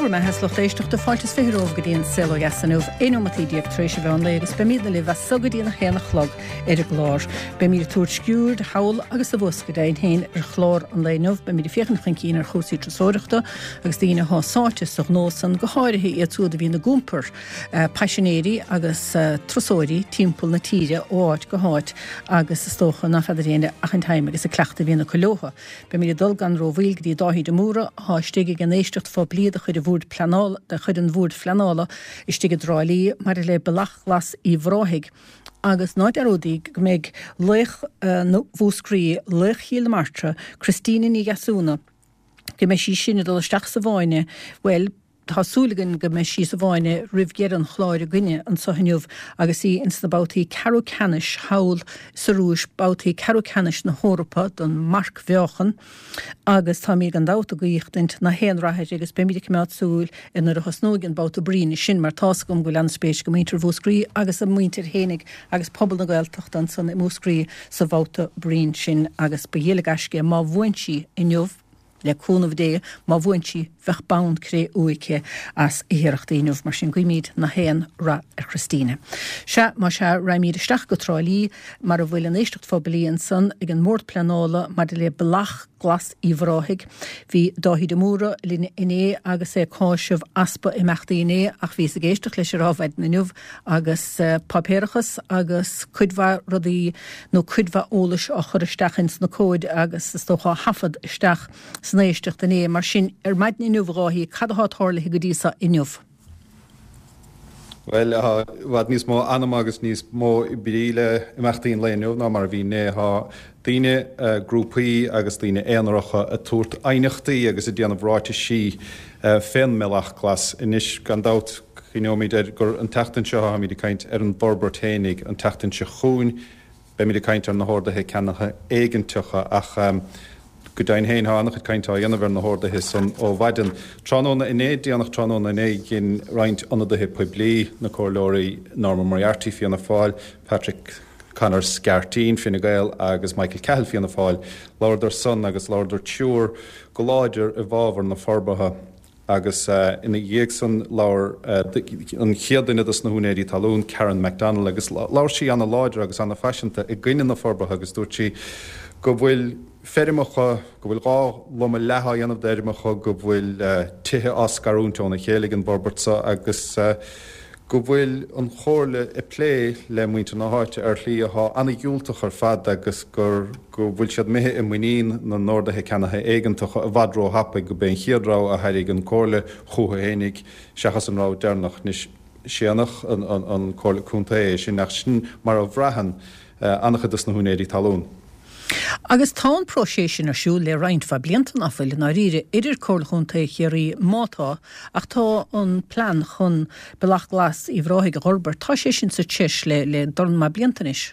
me heslach éisteach de fáiltas firóh go dtíon silo gasanúh éomatííag trééis bhe an agus be míad le bheith sugadíonna chéna chlog ar a glár. Be mí túr sciúr, hail agus a bhs go daon hain ar chlár an léinmh be mí féchan chan cín ar chósaí trasóireachta agus daoine hásáte sa nó san go háirithe iad túda bhí na gúmpur passionéirí agus trasóirí timppla na tíre óáid go háit agus is tócha na feidiréine achan taim agus a cleachta bhína colóha. Be mí dul gan róhil í dáhí de múra há stige gan éistecht fá bliad a chud a bhúd planál de chud an bhúd flanála is stige dráilí mar le belach las í bhráigh. Agus náid aródaigh go méid lech bhúscrí lech híal martra Christine ní gasúna go mé sí sinna dul isteach sa bháine well Tásúlagan go me sí sa bháine rih an chláir a gine an sohanniuh agus í ins na bátaí Caró Canis haul sa rúis bátaí Caró Canis na Hórapa don Mark Bheochan agus tá mí an dáta go íochtint na héanráid agus be míidir cumát súil in ar a hasnógin báta brína sin mar tás gom go leanspéis go mítar bhúscrí agus a muintir hénig agus pobl na gailtecht an san múscrí sa bháta brín sin agus ba dhéala gasce má bhaintí inniuh le cúnamh dé má bhaintí bheith bán cré uice as ihireachtaíinmh mar sin goimíd na héan ra ar Christine. Se má se raimíad isteach go trálí mar a bhfuil an éistecht fábalíon san ag an mórt planála mar de le belach glas í bhráigh. Bhí dáhí de múra lína iné agus é cáisih aspa i meachta iné ach bhí a géisteach leis ráhaid na nuh agus papéirechas agus chudmha rudaí nó chudmha ólas a chur isteachins na cóid agus is tócha hafad isteach san éisteach iné mar sin ar maidní nuhráí cadá tháirlathe go dtí sa inniuh. Well, wat níos mó anam agus níos mó bríle imachtaíon léinú ná mar bhí né daine grúpaí agus daine éanaracha a túirt ainechtaí agus a déanamh ráite sí féin meach glas inis gandát chinóid gur an teachtain seo ha míidir caint ar an borberténig an teachtain se chuún be míidir caint ar na hórdathe ceannacha éigentucha ach go dain héin hánach caintá dhéanamhar na hórdathe san ó bhaidin. Tránóna iné déanach tránóna iné gin roint anadathe poiblí na cóirlóirí Norma Moriarty fianna fáil, Patrick Connor Scartín fianna gael agus Michael Cahill fianna fáil, Lorder Son agus Lorder Túr go láidir i bhábhar na forbatha agus ina dhéag san láir an chiaadaine na húnéirí talún Karen MacDonald agus láir sí anna láidir agus anna fashionanta i gcuine na forbatha agus dúirt sí go bhfuil ferrimecha go bhfuil gá loma letha dhéanamh deirimecha go bhfuil tithe ascarúntóna chéalaigh an Barbertsa agus go bhfuil an chóirle i plé le muinte na háite ar tlí ath anna dúltach ar fad agus go bhfuil siad mithe i muín na nóirdathe ceannathe éigeantacha a bhadró hapa go ben chiadrá a heilig an cóirle chutha hénig seachas an rá dearnach níos séanach an cóirle cúnta é sin nach sin mar a bhreathan annachchadas na húnéirí talún. Agus tá proséisisin arsú le roint fa bliantan afil na ríre idir cóirlchúnta chéirí mátá ach tá an plán chun belach glas í bhráigh Robert tá sé sin sa teis le dorn má bliantanis.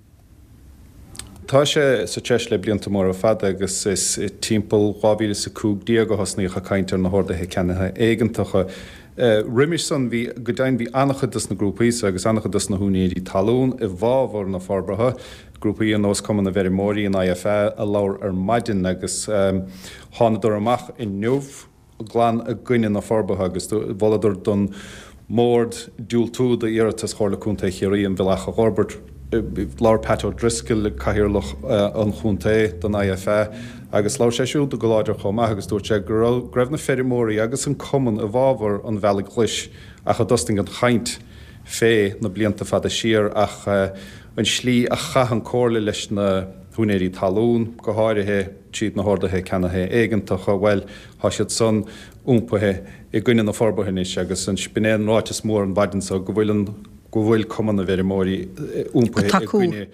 Tá sé sa teis le blianta mór a fad agus is timppel gáhíle sa cúg díag go hosnaícha caiintear na hórdathe ceannathe éigeantacha. Riimiis san bhí go dain bhí annachchadas na grúpaí agus annachchadas na húnéirí talún i bhábhar na forbratha. Grúpaí an nós cumann na bherimóí an IFA a láir ar maidin agus tháinar amach i nuamh glan a gcuine na forbatha agus bhladar don mórd dúiltú de iiretas chóirla cúnta chéirí an bhealach a Robert láir Pat O'Driscoll le caihirirlach an chúnta don IFA agus láir séisiú do go láidir chomach agus dúirt sé greibh na ferimóí agus an cumann a bhábhar an bhealach glis a chu dusting an chaint fé na blianta fada siar ach an slí a chahan cóirla leis na húnéirí talún go háirithe tríd na hórdathe ceannathe éigeantacha well há siad son úmpathe i gcuine na forbathanis agus an spinéan ráitas mór an bhaidin sa go bhfuil cumann na bherimóí úmpathe i gcuine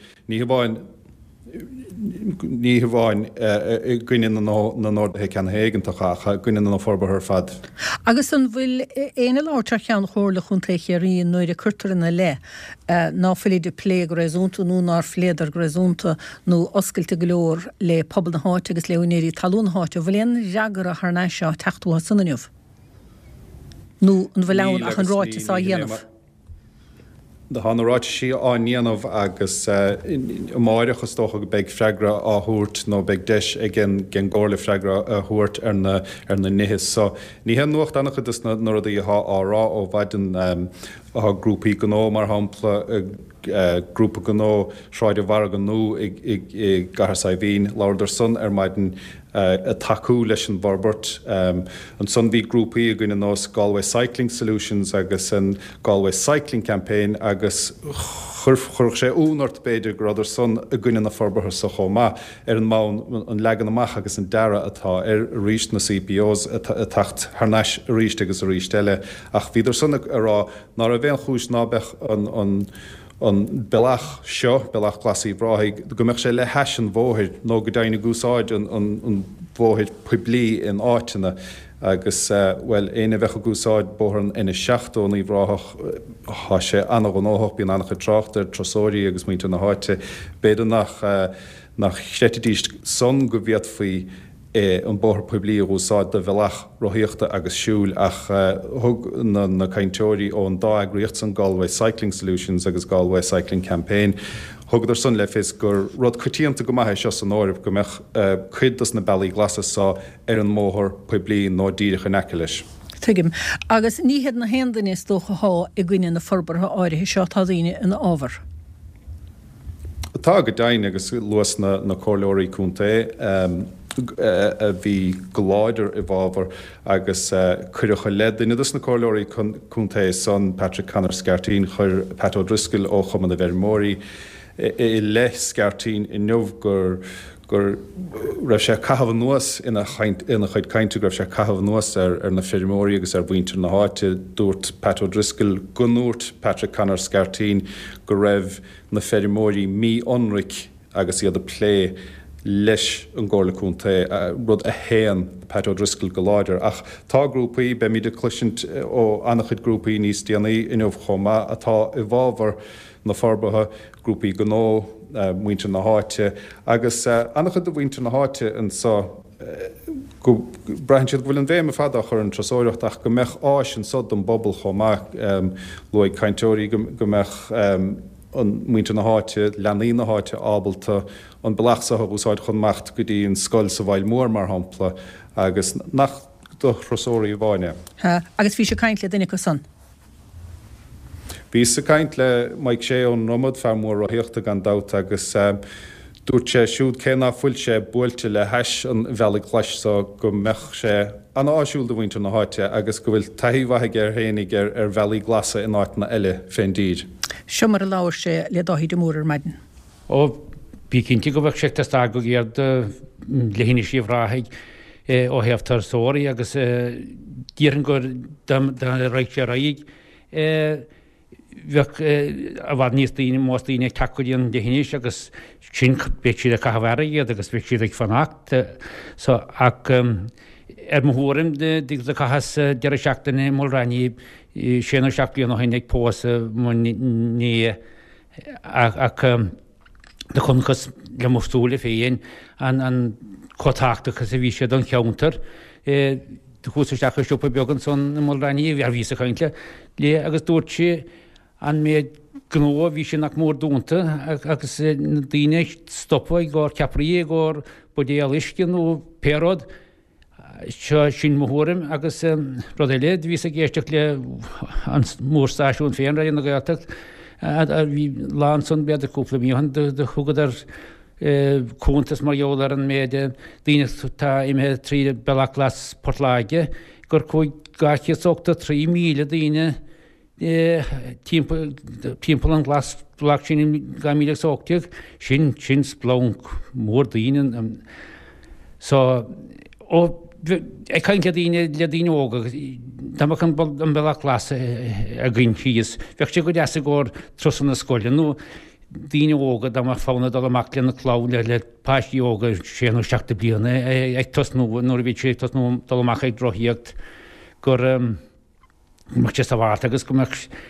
ní bháin gcuine na nóirdathe ceannathe éigeantacha a gcuine na forbathar fad. Agus an bhfuil éana láirtear cheann chóirla chunta chéirí nuair a curtarna le ná filiad de plé go réúnta nó ná fléadar go réúnta nó oscailte go leor le pobl na háite agus leúnéirí talún háite bhfuil éon reagar a thná seo teachtútha sanniuh. Nó an bhfuil leann ach an ráite sa dhéanamh. de hanráid sí áníanamh agus máireachas tócha go beag freigra áthút nó beag deis gin gála freigra a thuirt ar na nihis. So ní hen nuacht annach dus nó a dí árá ó bhaidin grúpaí gó mar hampla grúpa gó sráide bhar an nó i gahar bhín láidir sun ar maidin a taú leis an barbert. An sun bhí grúpaí a gine nás Galway Cycling Solutions agus an Galway Cycling Campaign agus church sé únart beidir gradidir sun a gine na forbartha sa chomá ar an mán an legan amach agus an dara atá ar ríist na CPOs a tacht harneis ríist agus a ríistelle ach bhíidir sun ará nar a bhéan chúis nábeh an belach seo, belach glasí bráigh, go meach sé le heis an bmhóthir nó go daine gúsáid an bmhóthir puiblí in áitina agus well éana bhecha gúsáid bóthan ina seachtón í bhráthach há sé anna go nóthach bíon annach tráchtar trasóirí agus muinte na háite beidir nach chrétidíist son go bhíad faoi an bóthir puiblí úsáid de bhelach roiíochta agus siúil ach thug na cainteoirí ón dá agríocht an Galway Cycling Solutions agus Galway Cycling Campaign. Thugad ar sun le fis gur rud chutíanta go maithe seo an áirih go meach chuidas na bailí glasasá ar an móthir puiblí nó díirecha necelis. Tuigim, agus níhead na hendaine is dócha há i gcuine na forbartha áirithe seo tá daoine in ábhar. Tá go daine agus luas na cóileoirí cúnta a bhí goláidir i bhábhar agus chuirecha ledaine dus na cóileoirí cúnta son Patrick Conor Scartín chur Pat O'Driscoll ó Chumann na Bheirmóirí i le Scartín i nuamh gur raibh sé caithfh nuas ina chuid cainte raibh sé caithfh nuas ar na Bheirmóirí agus ar bhaintear na háite dúirt Pat O'Driscoll gunúirt Patrick Conor Scartín go raibh na Bheirmóirí mí-onric agus iad a plé leis an gála cúnta rud a héan Pat O'Driscoll go láidir ach tá grúpaí be míidir cluisiint ó annachchuid grúpaí níos déanaí inmh chomá atá i bhábhar na forbartha grúpaí gó muinte na háite agus annachchuid do bhainte na háite an sa go breint siad bhfuil an bhéim a fada chur an trasóireacht ach go meach áis an sod an bobbal chomá luigh cainteoirí go meach an muinte na háite, leanaí na háite ábalta an belachsatha úsáid chun mecht go dtí an scoil sa bhail mór mar hampla agus nach do chrosóirí bháine. Agus bhí sé caint le duine go san? Bhí sa caint le maig sé ón nomad fear mór roiíochta gan dat agus dúirt sé siúd céna fuil sé buailte le heis an bhealaigh leis sa go meach sé an áisiúil do bhainte na háite agus go bhfuil taithhaithe ar héananig ar bhealaigh glasa in áit na eile féin díd. Seo mar a láir sé le dáhí de mór ar maidin. Ó bí cinnti go bheith seachtas go géad le híine sí bhráigh ó heamhtar sóirí agus díann gur roiig sé raigh bheith a bhd níos daoine más daoine takeíonn de híine agus sin be siad a cathhhairigh agus be siad ag fannacht ach ar mthúrim dig a chahas dear seachtainna mó raní séanar seachtaíon haine ag pósa ní ach de chunchas le mstúla féin an cotáchtachas a bhí sé don cheantar de chúsasteachcha siúpa began son na mó raní bhar ví a chaintle lé agus dúirt sé an méid gó bhí sin nach mór dúnta agus na daine stoppa ag gá ceapraí ag budé aliscin ó péród sin mthúrim agus rud éilead ví a géisteach le an mórstáisiún féin ra na gatacht a bhí lán son bead aúpla míhan de chugad ar cúntas mar jólar an méide daine tá imhe trí belachlas Portláige gur chuig gaithí sóachta 3 míle daine timppla an glas blach sin ga míle sóachtaigh sin splánc mór daine ag cain le daine óga Tá an belach las a gin chios. Bheith sé go deasa gur trosan na scoile nó daine óga dá fána dal amach le na chlán le páisí óga séanú seachta bliana ag tosnú nóir bhí sé tosnú dal amach ag droíocht gur mar sé bhharrta agus go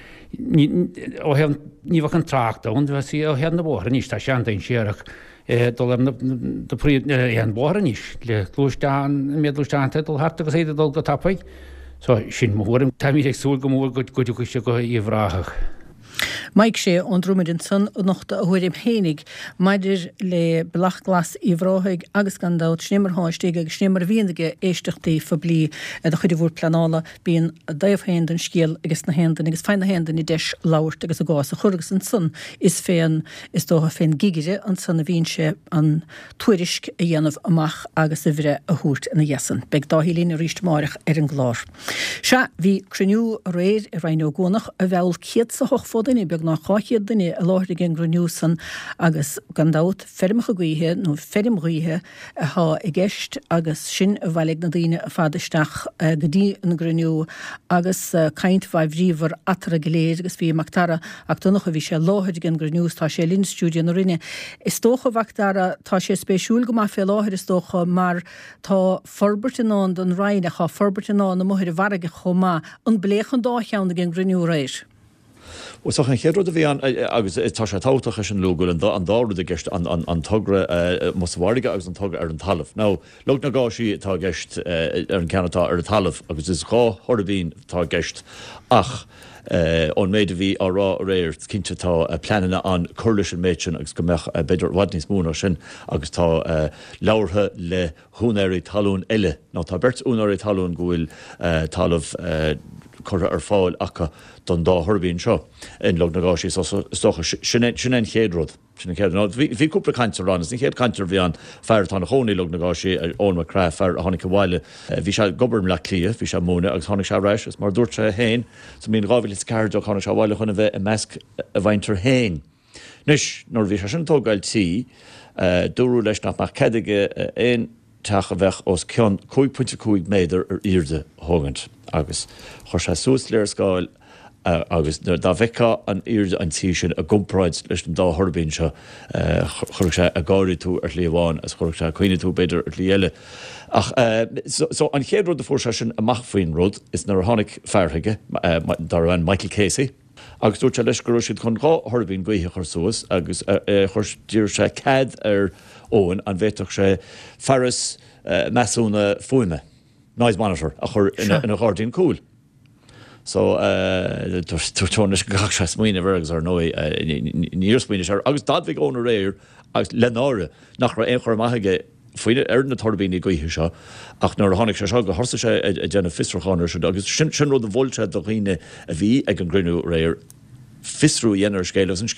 níomh an tráachta ón bheit sí ó hean na bhór níos tá seantainn séireach dul an bhór níos le lúisteán méadlúisteánta dul harta agus éidir dul go tapaid. So sin mhuaim taimí ag súil go mór go se go í bhráthach. Maig sé an drúmidin san nachta a thuirim hénig, maidir le blachglas í bhráthig agus gandát snémar háistíige agus snémar bhíonige éisteachtaí fa blií a chuidir bhúr planála bíon a daobh héandan scéal agus na héandan agus fein na héandan i deis láirt agus a gás a churgus an sun is féin is dótha féin gigiide an san a bhíon sé an tuairisc a dhéanamh amach agus a bhire a thuirt ina dheasan. Beag dáhílín a ríist máireach an glár. Se bhí cruniú réir i reinó gónach a bhil chéad sa hochfódaine beag ná cháchiad duine a láthir gin gruniúsan agus gandát fermach a gcuithe nó ferim gcuithe a há i gceist agus sin a bhhaigh na daoine a fadisteach go dtí an gruniú agus caint bhaid bhríomhar atar a goléir agus bhí amachtára ach donach a bhí sé láthir gin gruniús tá sé linn stúdio na rinne. Is tócha bhachtara tá sé spéisiúil go má fé láthir is tócha mar tá forbertinán don raine chá forbertinán na muthir bharige chomá an bléchan dácheanna gin gruniú réir. Og så kan chéadrú a bhí agus tá sé tátacha sin lúgúil an dáú a gceist an tugra mosmhaige agus an tugra ar an talamh. Ná, lug na gáisí tá gceist ar an ceannatá ar an talamh, agus is gá thorabhín tá gceist ach ón méid a bhí á rá réir cinnte tá planana an chuirlis an méid sin agus go meach beidir wadnís múna sin agus tá láirthe le húnéirí talún eile. Ná tá bert únéirí talún gúil talamh chur ar fáil acha don dá thurbíonn seo in lug na gáisí stocha sin chéadród. Bhí cúpla caiintear ran, ní chéad caiintear bhí an fear tána chonaí lug na gáisí ón mar craibh fear a tháinig bhhaile. Bhí sé gobarm le clia, bhí sé múna agus tháinig sé reis, is mar dúirt sé héin, sa míon rábhil is cairdeach tháinig sé bhhaile chuna bheith i measc a bhaintear héin. Nis, nóir bhí sé sin tógáil tí, dúrú leis nach mar cedige éon teach a bheith os ceann 2.5 méadar ar irde thugant agus chuir sé sús léir scáil agus dá bheicá an irde an tí sin a gumpraid leis an dá thurbíonn seo chuir sé a gáirí tú ar líomháin as chuir sé chuoine tú beidir ar líile. Ach so an chéadród de fuair sé sin amach faoin rud is nar a tháinig fearthaige dar an Michael Casey. Agus dúirt sé leis go siad chun gá thurbíonn gaotha chur suas agus chuir dír sé cad ar óin an bhéiteach sé fearras measúna fuime. Noise monitor a chur ina ghardín cool. So tuairtónis gach sé smaoine bhirgus ar nói níor smaoine sé agus dadmhíh ón a réir agus lenáire nach ra éon chur maithaige faoine ar na torbíní gaotha seo ach nar tháinig sé seo go thorsa sé a déanana fistrachánar se agus sin rud a bhilse do riine a bhí ag an grinú réir fisrú dhéanaar scéile an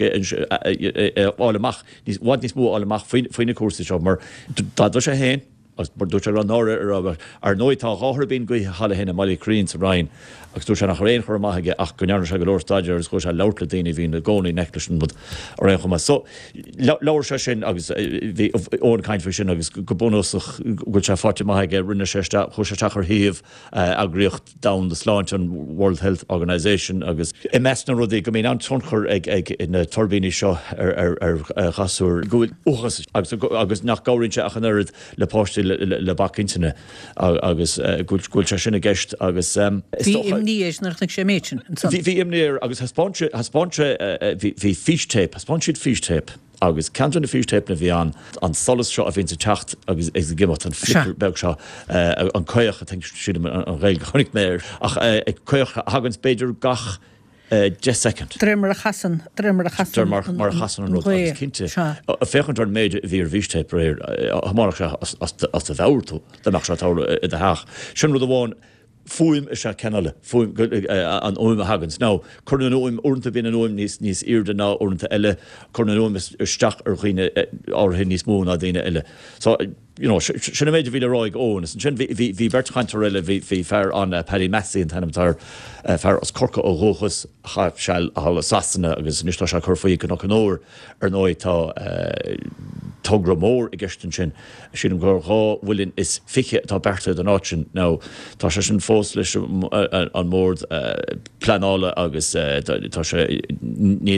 álamach níos mó álamach faoine cuasa seo mar dá sé héin as mar dúirt ar an áire ar nóidtá gátharbín gaotha chala héna mairírín sa rain agus dúirt sé nach réon chur maithaige ach go nearna sé go leirstaidir agus chuir sé leirtla daoine bhín na gcónaí neclaisin bud ar réon chumá. So leir sé sin agus bhí ón caiint sin agus go bunúsach go sé fáte maithaige rinne sé chuir sé teachar thaobh agriocht down the sláint an World Health Organisation agus i measna rudaí go míon an tunchar ag na turbíní seo ar chasúr gúil uchas agus nach gáirinn sé achan airad le páistí le bacintine agus gúil sé sinna gceist agus níos nach sé méidsin. Bhí imníir agus haspáinte bhí fichtape, haspáintiad fichtape agus cantan na fichtape na bhí an solas seo a bhíonn sa techt agus ag gimmart an flipper beg seo an coich a siad an réil chonig méir ach ag coich hagans beidir gach 10 second. Drimmer a chasan mar chasan an rud cinnte. A féchantar méid bhí fichtape réir hamarach sé as a bhhairtú deach se tála i d haach. Sin rud amháin fuim is sé cenale fuim an óim a hagans. Ná chun an óim orintanta bíon an óim níos irde ná orintanta eile chun an óim isteach ar chuoine áirthe níos mó ná daoine eile. So sinna méidir bhí le ráig ón sin bhí bertchaintar eile bhí fear an Paddy Massey an tanamtar fear as corca ó róchas chaib seil a hall sasanna agus nistá se chur faoí go nach an óir ar nóid tá tugra mór I gceistin sin gur gá bhfuilinn is fiche tá berta den áit ná tá sé sin fós leis an mórd planála agus tá sé ní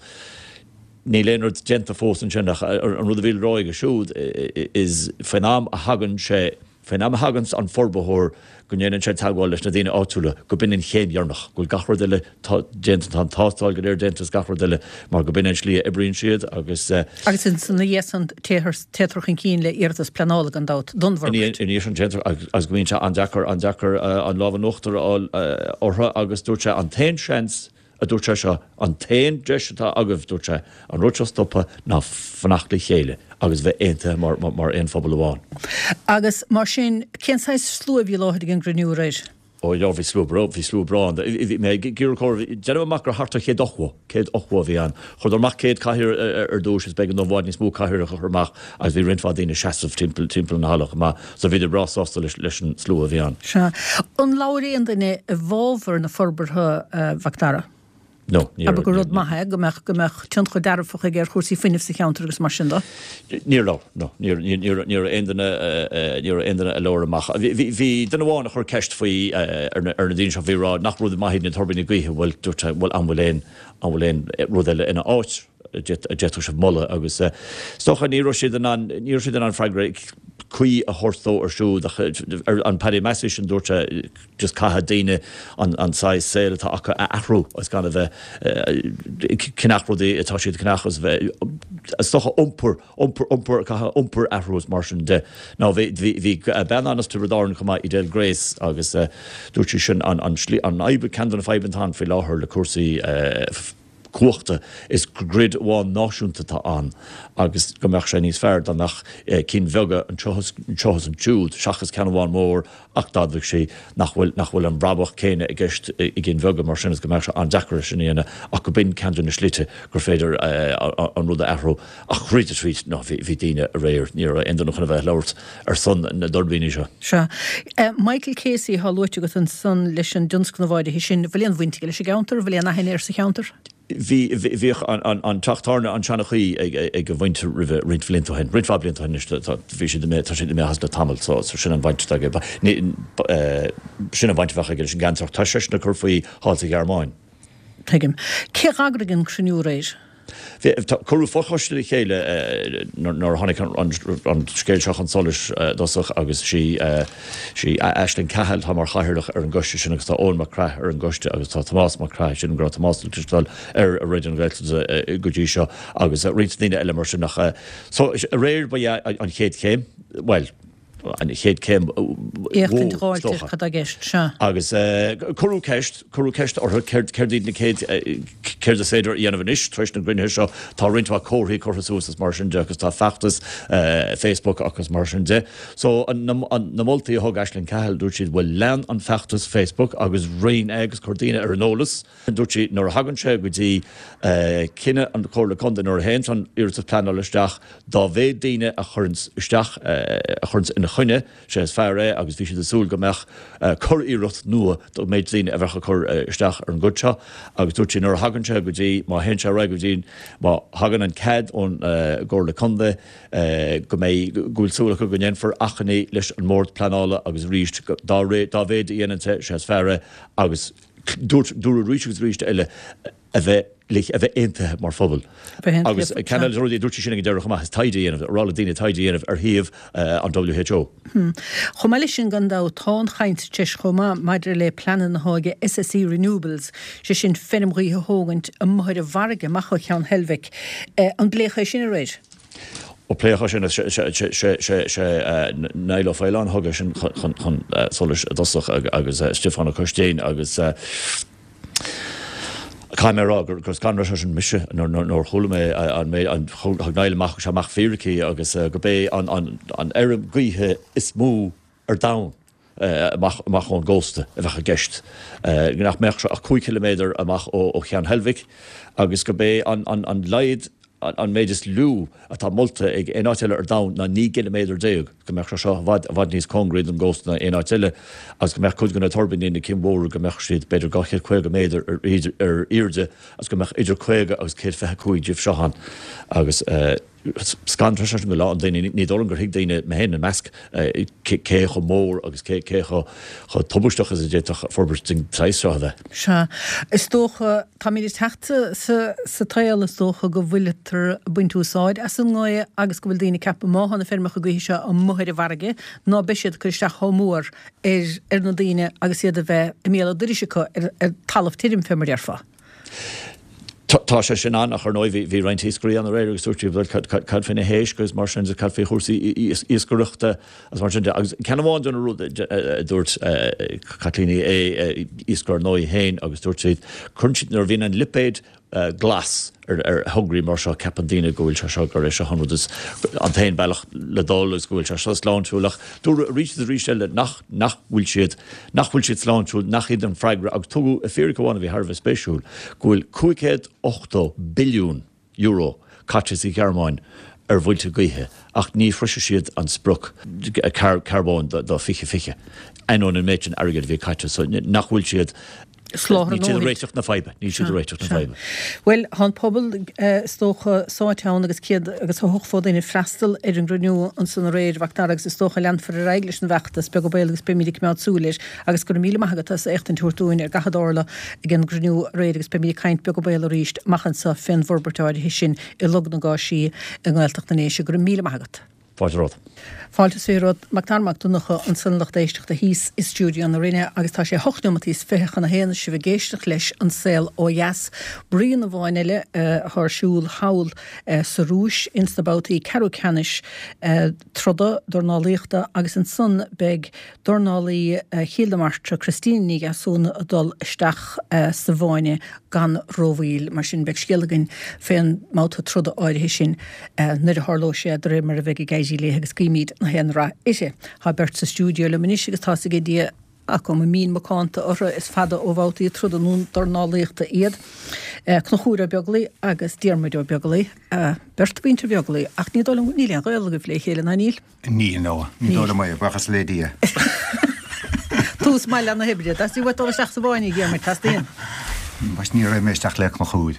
léonard genta fós an sinnach an rud a bhíl ráig a siúd is fenám a hagan sé fenám a hagans an forbathór go nnéanann sé tagháil leis na daoine áitiúla go bininn chéadhearnach gúil gachar deile déanta an tátáil go léir déantas gachar deile mar go bininn slí ibríonn siad agus agus sanna dhéasan tétrachan cín le iartas planála an dát donmhar. Iníos an géantar agus go bhíonn se an deachar an lábhan nuachtar ortha agus dúirt sé an tain seans a dúirte se an tain dreisitá agah dúirte an rúte stoppa ná fannachla chéile agus bheith éanta mar aon phobal amháin. Agus mar sin cénsáis slua bhí láthir an grniú réir. ó ja vi slú brán mé gurcór deach gur hartta chéad ochha bhí an chuidir mac céad caiir ar dúis be an bháid ní smú caiir chuach as bhí rinfá dtíine 16 timp na hallach má sa bhí brasásta leis an slú a bhí an. Se an láiríon duine a bháhar na forbartha bhachtara. No, aber go rud maithe go meach tiont go darfach gur chósaí finineh sa cheantar agus mar sin do. Níor indana a leir amach. Bhí den bháinna chur ceist faoi ar na dtíine seo bhírá nach rud maithid na torbína gcuithe bhfuil anhfuilén rud eile ina áit a jetú se molle agus stocha níor siad an freigra cuí a hortó ar siú an pedi meisi an dúirte just caithe daine an sais saoil tá acha ahrú as gan bheith cinachrúdaí atá siad cinachas bheith stocha umpur ahrús mar sin de. Ná bhí ben anas tú radáin chumá i déal Grace agus dúirte sin an aibe cean feibantán fé láthair le cuasaí cuachta is grid bháin náisiúnta tá an agus go meach sé níos fearr nach cin bhega an trochas an túúd seachas cean bháin mór ach dadmhah sé nach bhfuil an brabach céine i gceist i gin bhega mar sin go meach se an deacra sin íana ach go bin ceanú na slite gur féidir an rud a ahrú ach chríte tríd ná bhí daine a réir ní inda nach bheith leirt ar son na dorbíine seo. Se Michael Casey há luite go an son leis an dunscna bháide hí sin bhfuilon bhainte leis sé geantar bhfuil na héir sa cheantar. Bhí an teachtarna an seannachaí ag go bhainte rint flintohain. Rint fablintohain bhí si mé has le tamil sin an bhainte sin an bhaintefach ag sin ganach tá na chur faoí háilta Gearmáin. Tuigim. Cé agragan chruniú réir? Corú fáiste chéile nar tháinig an scéilseach an solis dosach agus si eistlinn ceil tá mar chahirirlach ar an goiste sin agus tá ón mar creith ar an goiste agus tá Tomás mar creith sin gra Tomás Tuistal ar a réidir an réilte godí seo agus ritíine eile mar sin nach so réir ba an chéad céim well an chéad céim agus choú ceist or ceirdíad na céad céir a féidir dhéanamh isis treis na grinne seo tá rintá cóirí chusúsas mar sin de agus tá feachtas Facebook agus mar sin de. So na moltaí a thug Aislinn Cahill dúirt siad bhfuil lean an feachtas Facebook agus rion agus cordíine ar an nólas dúirt siad nar a hagann sé go dtí cinenne an chóirla conda nar a héint an iirtas planál isteach dá bhéh daine a churns isteach a churns ina chuine sé fearré agus bhí siad a súil go meach chur íirecht nua do méid daine a bheitcha chur isteach ar an gutse agus dúirt siad nar a hagann sé go dtí má hen se ra go dtín má hagan an cad ón gcóirla conda go mé gúilsúlacha go gnéanfar achanaí leis an mórt planála agus ríist dá bhéad dhéanante sé fearre agus dúr ríisigus ríiste eile a bheith éanta mar fphobal. Agus ceanil ruí dúirtí sinna deirech má taidíanamh rála daine taidíanamh ar thaobh an WHO. Chomáile sin gandá tá chaint teis chomá maidir le planan na háige SSE Renewables sé sin fenimghíthe hógant a maidir a bharge macha chean helveic an blécha sin a réir. Og plécha sin neile féile an thuga sin chun solas dosach agus Stefano Costain agus Caimérá gur gan sin mise nó chola mé an neile seach féraí agus go bé an airm gcuithe is mú ar da amach ón ggósta a bheitcha gceist. Gnach meach a 2 kilométer amach ó chean helveic agus go bé an leid an méidir lú atá molta ag éáile ar da na 9 kilométer déag go meach seo bhd níos congréid an ggósta na éáile agus go meach chud gona torbin ina cimbóra go meach siad beidir gachéad 2 méter ar irde as go meach idir 2 agus céad fethe cuaidíh seán agus scantra se go lá an daine ní dólan gur hiag daine me héna measc cé go mór agus cé chu tobúisteach is a déach forbirting treisráide. Se is tócha tá mí teachta sa taal is tócha go bhfuiletar buintúsáid as an gáide agus go bhfuil daine cepa máhanna fermecha go se an muir a bharige ná beisiad chuisteach chomór ar na daine agus iad a bheith i méle duirisecha ar talamh tírim femar dearfa. Tá sé sin an nach ar nóid hí reint íscoí an réir agus úirtí bhil cad finna hééis gus mar sin cad fé chósaí íscoireachta as mar sin ceanháin duna rú dúirt Catlíní é íscoir nóí héin agus dúirt siad chun nar bhíon an lipéid glas ar thugraí mar seo capandína gohfuil se seo gur éis hanúdas an tain bailach le dálas gohfuil se seo sláintúach. Dú ríile nach bhfuil siad sláintúil nach iad an freigra agus tugu a fér goháinna bhí Harbh spéisiúil gohfuil 5.8 billiún euro caite í Gearmáin ar bhfuilte gaithe ach ní freisin siad an spruc carbón do fiche. Einón an méid an agad bhí caite so nach bhfuil siad réiteach na feibe, ní siad réiteach na feibe. Well, hán pobl stócha sáteán agus ciad agus thuchfód ina freistal ar an gruniú an san réir bhachtár agus stócha lean for a reiglis an bheachtas be go béil agus be míidir meád súléis agus gur míle maigatas echt an túirtúin ar gachadála gin gruniú réir agus be míidir caint be go béil a ríist machchan sa fin vorbertáid hisin i lug na gáisí an gáilteach na néise gur míle maigat. Fáilte Fáilte séród Mactarmach dúnacha an sanlach d'éisteach a hís is stúdio an rinne agus tá sé hochnumatís fechan na héana si bh géisteach leis an sel ó jas bríon na bháinile thsúl haul sa rúis instabátaí Carú Canis troda dornálaíochta agus an sun beg dornálaí Chieldemartra Christine asúna dul isteach sa bháine gan róhíl mar sin beg scialgan féin máta troda áirithe sin nuair a tharló sé ré mar a bheith gaidí léthe agus cíimiid na héanra ise. Tá bert sa stúdio le munis agus tá sig dí a go mín macánta orra is fada ó bháltaí trud anún dornálaíochta iad. Cnochúra beaglaí agus dearmaidir beaglaí bert bíntar beaglaí ach ní dóla níl an gailga bhlé chéile na níl? Ní dóla mai bachas lédí. Tús mai le na hebrid, as tí bhtóla seach sa bháinnig ggéar mar tastíon. Bas ní ré méisteach le na chúd.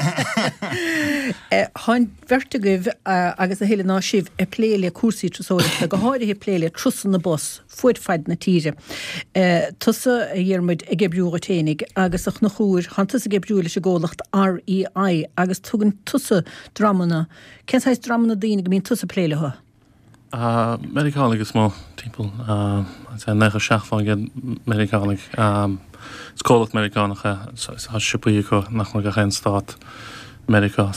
Háin vertigah agus a héile ná sibh a pléile cuasaí trasóireachta go háirithe pléile trusan na bus fuid feid na tíre. Tusa a dhéarmuid a gebrúga ténig agus ach na chúir chantas a gebrúile se ggólacht REI agus tugann tusa dramana. Kensáis dramana daoine go mín tusa pléile ha? Medicalig is smá timppel necha seachfáin gé medicalig. Skólacht Amerikánacha has sipaí go nach go chéin stát Amerika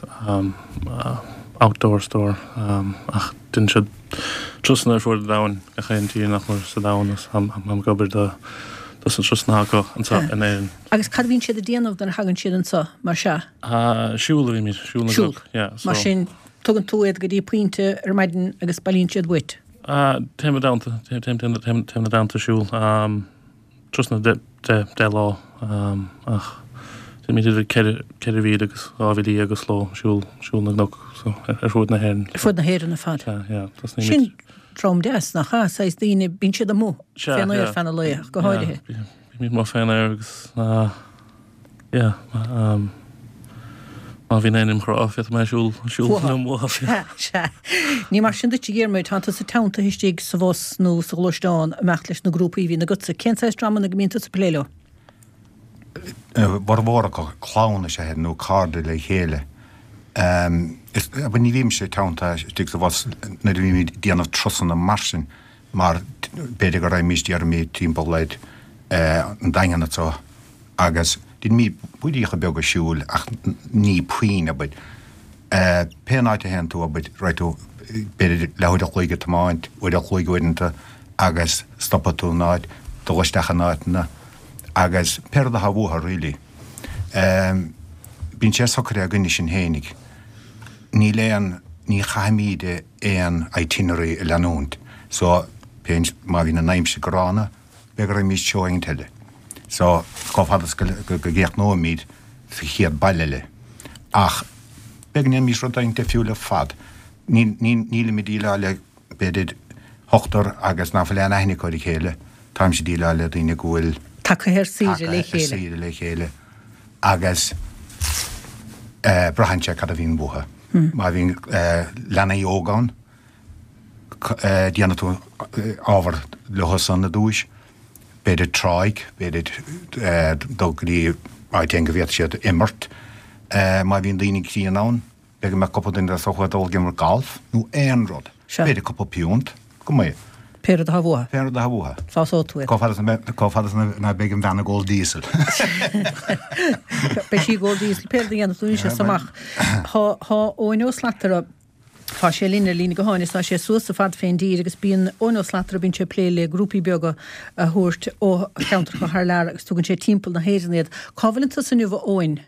outdoor store ach din se trusna for dain a chéin tí nach mar sa danas am gobar de san trusna go an sa in éan. Agus cad bhín siad a déanamh den hagann siad an sa mar se? Siúla bhí míid siúla mar sin tugann túiad go dtí puinte ar maidin agus bailíonn siad buit. Téime dáanta siúl trusna de lá ach mí ceir bhí agus áhíí agus sló siúl na gnoch fud na héan. Fud na héan na fad. Sin trom deas nach cha sais daoine bín siad a mó féanir fanna léach go háirithe. Mí má féin agus má bhí éim chráfiad me siúl Ní mar sin dutí ggéirmuid hananta sa tánta histíigh sa bhs nó sa glóisteáin a meach leis na grúpaí hí na gutsa. Cénsáis drama na gomínta sa pléile? Bhóra go chlána sé nó cáda le chéile. Ní bhím sé tánta tí sa bhs na bhí díanamh trosan na marsin mar beidir go raibh míos dearmí timppóid an dainganna tá agus Dín mí buíocha beag siúil ach ní puoine bud. Péanáid a hen tú a bud réitú beidir lehuiid a chuige tamáint, uid a chuigúidanta agus stoppa tú náid, doisteach an náidna agus péir a bhútha rilí. Bín sé socair a gine sin hénig. Ní léan ní chaimíide éan itinerary i leanúnt, so péint má hí na naimse gorána, beag ra mís seoing teile. So gofadas go gécht nó míid fi chiad bailile. Ach, begin mís rodain de fiúle fad. Níle mi díla le bedid hochtar agus na fel aine cóí chéile, táim sé díla le dine gúil Takeir síre le chéile. Agus brahanse cad a bhín butha. Má bhín lena ógáin, díana tú ábhar lehosan na dúis, beidir tráig, beidir dogrí áitén go bhéad siad immert, má bhíon daoine tíí anán, begur me coppad in a sochadol gimar golf, nó éonrod, beidir coppad piúnt, go mé. Péir a bhua. Fér a bhua. Fásó tú. Cáfadas na begin bhena ggóil dísel. Be sí ggóil dísel péir dhéanana túní sé samach. Tá óinós letar Tá sé lína go háinna tá sé suasa fad féin dír agus bíon ónós letar bín sé pléile grúpi beaga a thuirt ó cheantar go th lear agus tugann sé timppla na héidirnéad. Cábhailanta san nuh óin?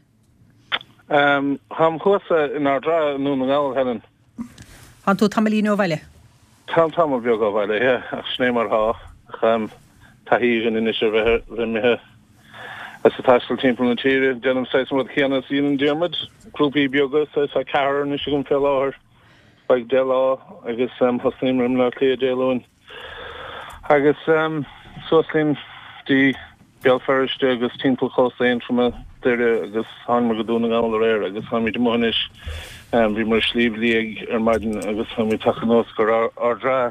Ham chuasa in our dra nú na gáil henan. Han tú tamlín ó bhaile? Tam beag á bhaile, ach snémar há tahígan in isir bheithe as a tastal timppla na tíre, denam sais mod chéanna sín Dermid, grúpi beaga sa car in isir gom fel áhar. Like Dela, agus hoslim rimla clear Delon. Agus soslin the Belfast agus timppla cósain from a there agus han magadúna gáil réir agus ha mi demonish bhí mar slíomhlíag maidin agus ha mi tachanós gur ardra.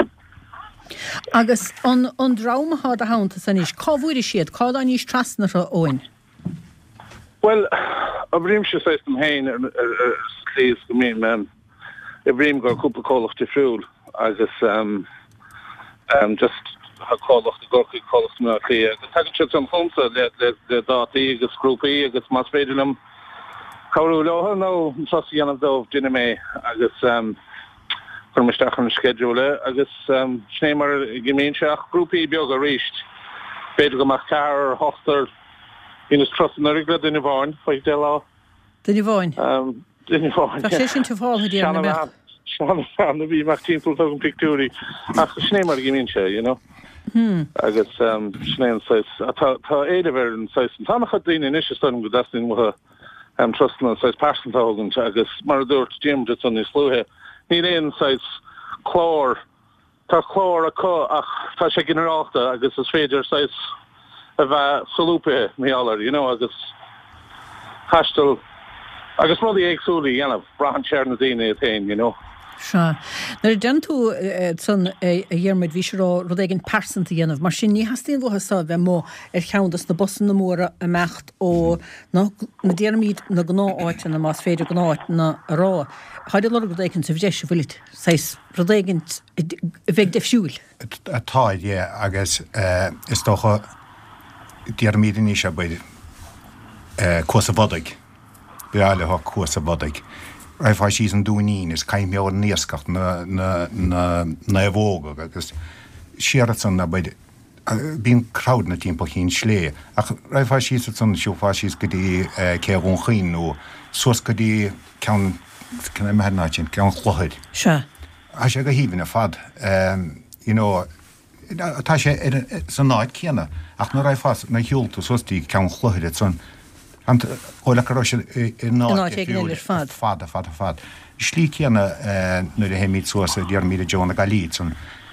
Agus an drámaá a hánta san is cáhúidir siad, cá an níos trasna óin? Well, a brim se seist am hain slís go mé I brim gur cúpla cólach de friúil agus just ha cólach de gorcaí cólach na clí agus tagin si an chumsa le dátaí agus grúpaí agus más féidirlam cabhrú leha nó trasí anamh dómh duine mé agus chur meisteach an schedule agus snémar gimméonseach grúpaí beag a ríist féidir go mar car hochtar inas trosan a rigla duine bháin faig de lá. Duine bháin? Duine bháin. Tá sé sin tú fáil dí an na Sean bhí mar timppla tugam pictúrí ach snémar gimméonse, you know. Agus snéan sais tá éidir ver an sais an tánacha daine in isise stom go dastin mu trustan an sais percentágan agus mar dúirt Jim just an is slúthe. Ní éon sais chlár tá chlár a có ach tá sé generalta agus is féidir sais a bheith solúpe méallar, you know, agus hastal agus rudí éagsúlaí dhéanamh brahan séir na daine a tain, you know. Se. Nar den tú san a dhearmid bhí rá rud éigen persanta dhéanamh, mar sin ní hastíon bhthasá bheith mó cheantas na bosan na móra a mecht ó na déarmíd na gnááite na más féidir gnáit na rá. Háidir le rud éigen sa bhdéis bhuilit, sais rud éigen bheith de fiúil. Táid, agus is tócha déarmíd ní se beid cuasa bodaig. Beáile ha cuasa bodaig. Raifá síos an dúnín is caiim meáir níoscacht na bhóga agus siarat san na beid bín crowd na timppla chin slé ach raifá síos san siúfá síos go dtí céún chin ó suas go dtí cean menáin cean chluid. Se. A sé go híhanna fad tá sé san náid céanna ach na raifá na hiúlta suastí cean chluid san óla go sé fad. Slí chéanna nuair a héimiid suasa dearmíad Joanna Galíd san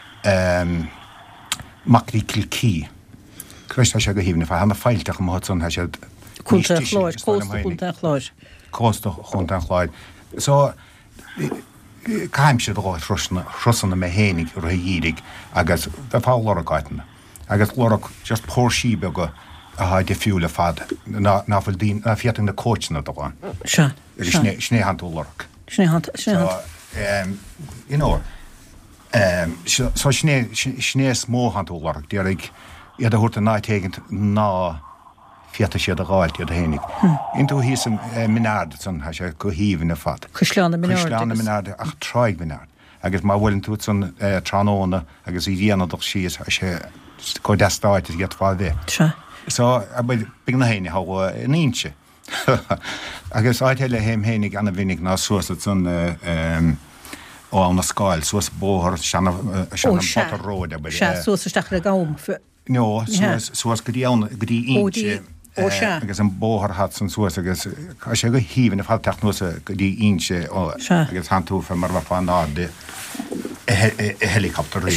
macrí Kilkee. Cruistá sé go híomna fá hana fáilteach am san sé Cúnta chláir, cósta chláir. Cósta chunta chláir. So caiim sé bhá throsanna mé hénig ru dhírig agus bheitá loracáitna. Agus lorach just pórsí be go a haid de fiúla fad náfuil dín na fiating na cóitna doáin. Se. Snéhanú lorach. Snéhant. So sné smóhanú lorach déirigh iad a thuirta náithégant ná fiata siad a gáil iad a hénig. Intú hí sem minard san ha sé go híhanna fad. Cusleanna minard ach tráig minard. Agus má bhfuiln tú san tránóna agus í dhéanaach síos a sé go destáid is ghead fáil bheith. Se. So big na héine há in íse. Agus áile héimhénig anna vinnig ná suas san ó na sáil suas bóthir sena róide. Se suasteach a gám. No, suas go dtí íse agus an bóthir hat san suas agus sé go híhanna fáteach nuasa go dtí íse agus hanú fe mar bh fá náde. Helicopter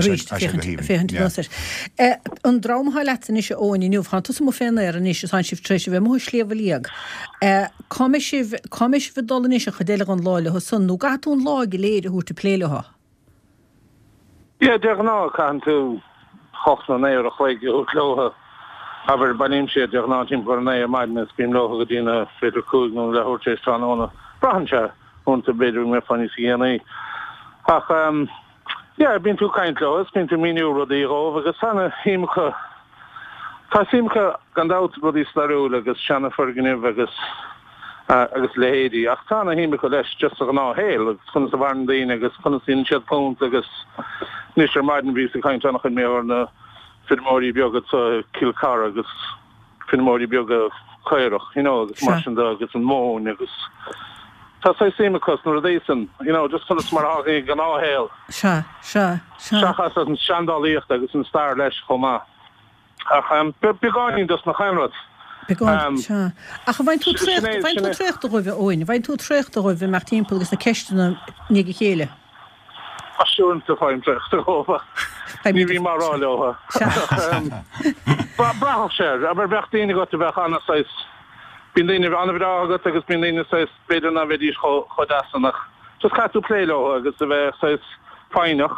an drámá letain is óin nniuh han mó féna an is san sih treéis bheith mó sléomhlíag. Comis bh dolan is a chodéile an láile ho san nó gatún lági léir úta pléileá. Ja, de ná can tú chochna néir a chuig út lotha aber banim sé de ná tim go né maidna bím locha go dtína féidir cúg nó le thuirtééis trána brahanse únta beidir me fanní siana. Ach Yeah, I've been to Kaintlo, it's been to me new Roddy Rove, agus Hannah Himka. Simcha gandáut rudí starú agus Shanna Ferganiv agus lady. Ach tána himcha leis just an áhéil, agus chun sa bharn daine, agus chun sin siad pont, agus níos maidin bhí sa caint annach an méor na finmórí beagad sa Kilcara, agus finmórí beagad Cairach, agus marsinda, agus an món, agus tá sa simachas na radéisan, just chun sa mar ágaí gan áhéil. Seachas an seandálíocht agus an star leis chomá. Begáin dus na chaimrad. Begáin, se. Ach, bhain tú trecht a roimh óin, bhain tú trecht a roimh meach timppel agus na ceistena níg chéile. Asúnta fáim trecht a roimh. Ní bhí mar ráileóha. Brach sé, aber bhecht daine got a bheith anna sais. Bín daine anna bhí agat agus bín daine sais beidir na bheith chodasanach. Just catú pléileóha agus a bheith sais fáinach.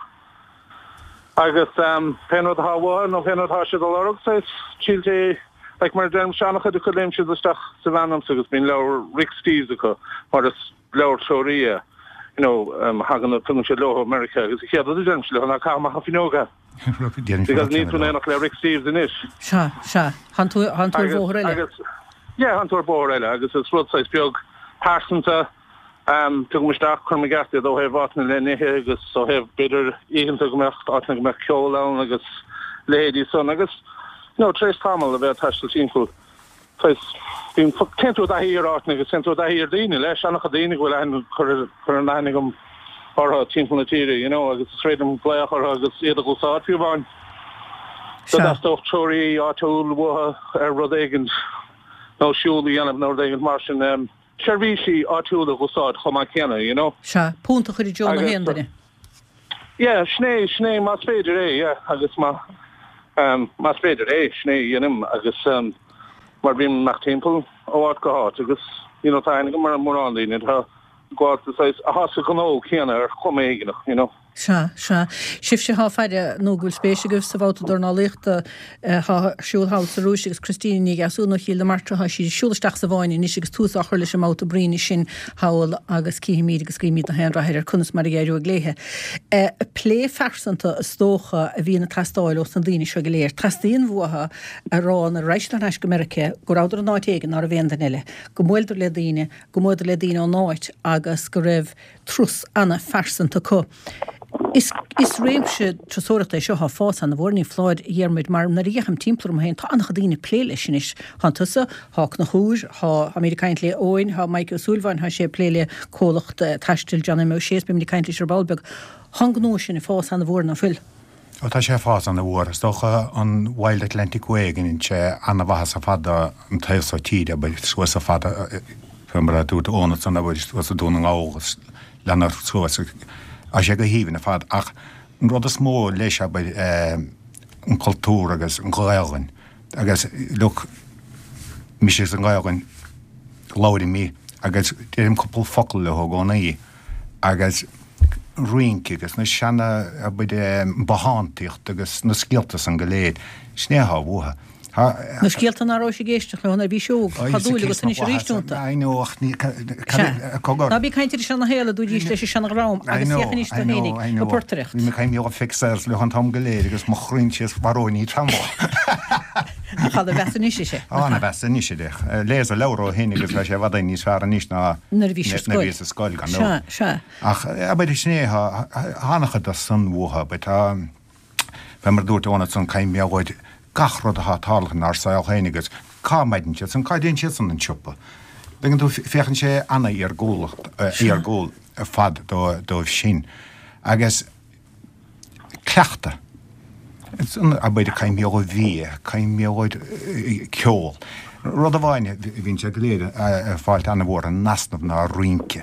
Agus penod hawa no penod hashe dollar says childe like mar derm shanach de kolim shid stach savanam so been lower Rick Steezeko or the lower Soria hagan the film low America is here the derm shlo na ka ma hafinoga because need to know Rick Steves in it sha hantu vorele yeah hantu vorele agus it's road size biog parsenta tug mistach chun megasti do hef vatna lenne agus so hef bitter igen tug mecht atna me kjola agus lady son agus tres tamal about hastel teamful so been kento da hier atna agus kento da hier dine le shanach dine gwil an for an anigum or teamful tiri agus straight and play or agus edel sort you van so that's doch chori atul wo rodegen no shuli and northern martian Shervishi áúla gosad chomá cena, Se, punta chuir Joe na hendane. Yeah, sné mas féidir agus mas féidir sné dhéanam agus mar bhím nach timppel óhát go hát agus táinnig mar an mór andíine tá gáil a hasa gan ó chéana ar choméigenach, Se. Sif sé háfeide nógúil spéisigus sa bhátá dorná lichta siúlhall sa rúisigus Christine gasúna chiile martra sí siúlaisteach sa bháin ní sigus túsachir leis sem máta bríine sin hail agus cíimiid agus cíimiid a henrahéir ar chunas mar géirú a gléthe. Plé fersanta a stócha a bhína trastáil ó san daoine seo go léir. Trastíon bhuatha a rán a reistar neis go America go ráidir an áitéigen ar a bhéan eile. Go muidir le daoine ó náit agus go raibh trus anna fersanta có. Is réimse trasóirta seo há fás an na bhórnaí fláid dhéarmid mar na riacham timppla héin tá annach daoine pléile sin is hantusa hách na chúr, há Americaint le óin, há Michael Sullivan há sé pléile cólacht taistil Johnny Mo Shées be Americaint le Balbeg. Hangó sin i fás an na bhórna fuil. Tá sé fás an na bhór, stocha an Wild Atlantic Wagon in sé anna bhas a fada an taos tíide, be suas a fada femra dút ónat san a bhir suas a dún águs lenar suas a sé go híhann a fad ach an rud a smó leis an cultúr agus an gáilgan agus look mis an gáilgan láirí mí agus déirm couple focail le gána í agus riinci agus na seanna a bud bahantíocht agus na scialtas an go léad snétha bhuatha. Na scialta ná rá sé géisteach le bhí seog chaúla agus ní sé ríúnta. Ainoach ní Na bí caiintir sena héile dú dís leis sena rám agus níos hénig go portrecht. Ní caiim mé fixers le an tam go léir agus mo chrintíos baróí tramá. Cha a bheitsa níise sé. Ána bheitsa níise de. Léas a leró hénig agus leis sé bhada níos fear níos na ví a scoil gan. Ach a beidir snétha hánacha a san bhtha, be tá be mar dúirtána san caiim meáid gachrod a tálagan ar saoil hénigus cá maidin sé san caiidén sé san an siúpa. Began tú fechan sé anna ar ggóil a fad dó sin. Agus cleachta. A beidir caiim meáid bhí, caiim meáid ceol. Rud a bhaine bhín sé go léad fáilt anna bhór an nasnamh ná rince.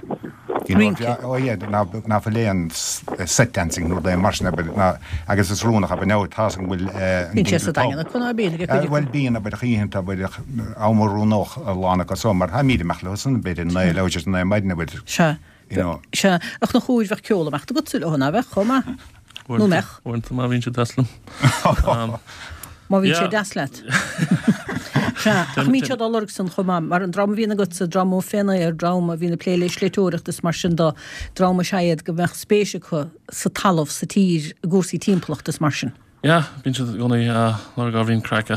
Na verléan set dancing nó mar agus is rúnach a ná tá bhfuil bhfuil bíon a beidir chiíonnta beidir ámarúnach a lána go somar ha míidir meach lesan beidir na leidir na maidna beidir. Se ach na chúid bheith ceolaachta go túil óna bheith chomá. Nó mech? Má vín sé daslam. Má vín sé daslet. mí dollar san chomá mar an drama hína go sa drama féna ar drama hína pléile sléúireachtas mar sin dá drama seiad go bheith spéise chu sa talamh sa tír gúsaí timpplaachtas mar sin. Ja, bín se gona nar a bhín crack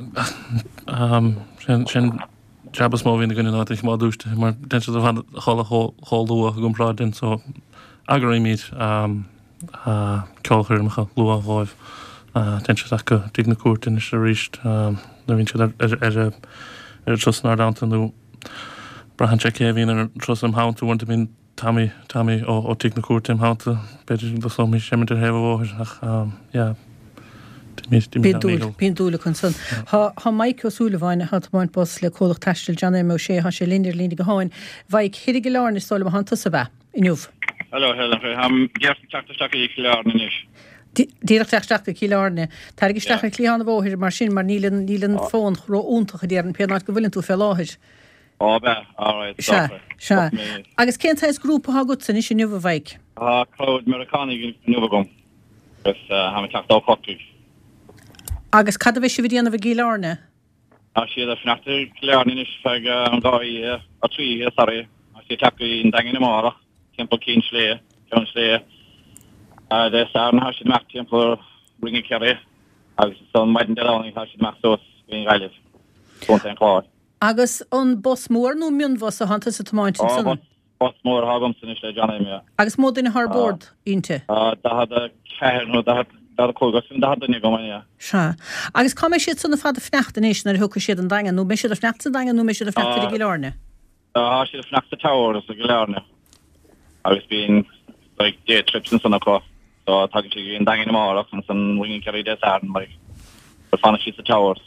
sin jabas má hína gona ná má dúiste, mar den se chola hallú a gomrádin so agra míid ceolchirmacha lu a bháibh. Den se go tí na cuairtain is a ríist na vín se ar trosnar downtanú brahan check hín ar trosam háú warnta bín Tommy ó tí na cuairtain háta beidir do somí séimidir heh bháir Bíúla chun san. Tá maic osúlaháin hat máint bos le cholach teistil Johnna mó sé ha sé lindir lína go háin, bhaid chirig go lána stola hananta sa bheith inniuh. Hello, gearfn teachtasteach í clearna inis. Díach teachtaach í láne, Tá isteach clíánna bhóir mar sin mar nílan fón ró úntacha déan peanát go bhfuiln tú fé láthir. Se. Agus céntais grúpa ha gut san is sin nuh bhaig. Cloud Americanig nugum. Gus ha teachtá potu. Agus cad bheith si bhíanana bh gíárne? Siad a fnachtar clearna inis feag an gáí a trí sari. Si teachtaí in dangin amárach, timp cín slé, ceann slé. De sarn ha si meach timp ringi ceir agus son maidin deáning ha si meach sos in gaiileh. Bont an chlár. Agus an bos mór nó mion bhs a hananta sa tomáintin san? Bos mór hagam san is le Johnna mé. Agus mód in harbord inte? Da had a ceir nó da cógas sin da ni go mania. Se. Agus cá siad sanna fad a fneachta éis na thuca siad an dagan, nó meisiad a fneachta dagan, nó meisiad a fneachta i gilárne? Siad a fneachta tower a gilárne. Agus bín like day trips and sanna có. So tag si in dangin amárach and san wingin ceir de sarn like but fanna siad a towers.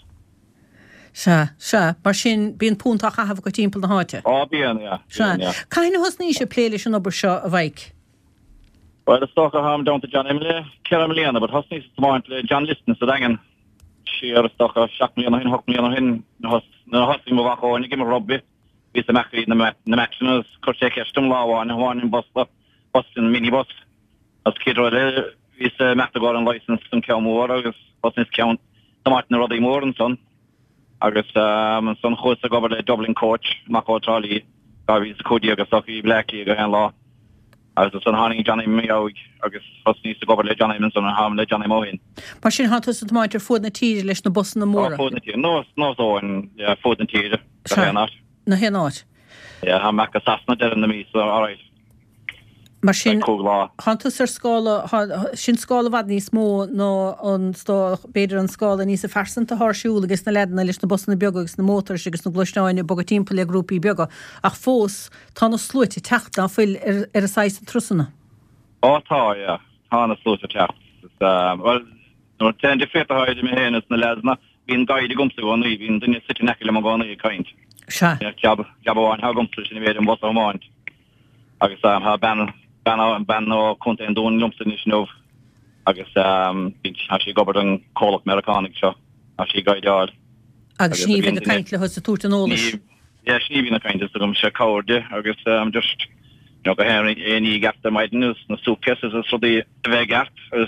Se, mar sin bíon púntaach a hafh go timppla na háite? Bíon, ja. Caine hos ní sé pléile sin obair seo a bhaig? Well, the stock of ham down to John Emily, Kira Miliana, but Hosni smart John Liston, so dangan. She are a stock of Shaq Miliana, Hock Miliana, Hosni Mavako, and you give him a rugby. He's the Macri in the Maximus, Korchek, Stum Law, and one in Boston minibus. As Kid Rodell, he's a Mactagor license from Kelmore, August, Boston's count, the Martin Roddy Moore and son. August, and son hosts over the Dublin coach, Mako Trolley, Gary's Cody, Augustaki, Blackie, and Law. Agus san hánig Johnny Meog agus fosní sa gobar le Johnny Minson an ham le Johnny Mohin. Mar sin hátas a máidir fód na tíir leis na bosan na móra? Fód na tíir, nó óin fód na tíir. Na hénáit? Ha meach a sasna de na mí, so alright. Mar sin hátas ar scála, sin scála bhad níos mó nó an beidir an scála níos a fersan a thsúla agus na ledanna leis na bosan na beag agus na mótar agus na glúisteáin bog a timppla le grúpaí beaga ach fós tá na slúite teachta fuil ar a 6 trusanna. Tá, ja. Tá na slúite techt. Well, nó ten de feta haid me hénas na ledanna, bhín gaide gomsa gána, bhín dunne siti necile má gána i caint. Se. Jabháin ha gomsa sin bhéidir an bosa amáint. Agus ha ban ó conta an dún lumsa níos nóh agus ha si gobar an cólach Americanig seo a si gaiideáil. Agus sní bhín a caint le hos a túta nólas? Ja, sní bhín a caint is gom se cáirde agus just go héí gafta maidin na súcas is sodí bheith gart agus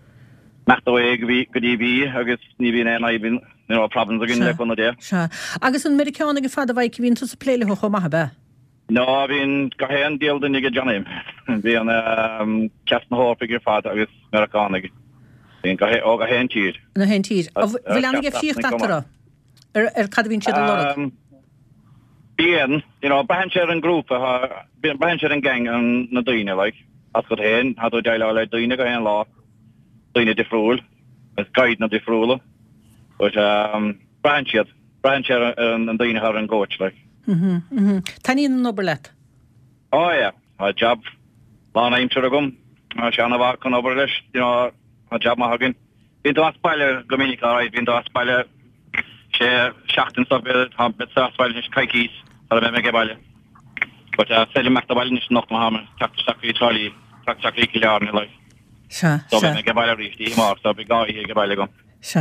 meachta go dí agus ní bhín bhín problems a gin le chuna dé. Se. Agus an Americanig a fad a bhaid bhín tú sa pléile ho maithe be? No, bhín go héan díal den ige Johnny. Bhín ceas na hópig ar fad agus Americanig. Bhín go héan tír. Na héan tír. Bhfuil annig a fíocht atara? Ar cad bhín siad an lorach? Bhíon, behan sé an grúpa, behan sé an gang an na daine, like. As go héan, hadú deile le daine go héan lá, daine difriúil, as gaid na difriúla. But behan sé an daine har an ggóit, like. Tá ní an obair leit? Ja, a job. Lá aimimse a gom, se anna bhá chun obair leis, a job má hagin. Bhín do spáile gomininic áid, bhín do spáile sé seachtain sa bit spáile is caicís a bheith me gebaile. But féidir meachta baile is nach má hamar, teachtaí trolí, teachtaí learne lei. Se. So bheith me gebaile ríistí mar, so bhí gáí gebaile gom. Se.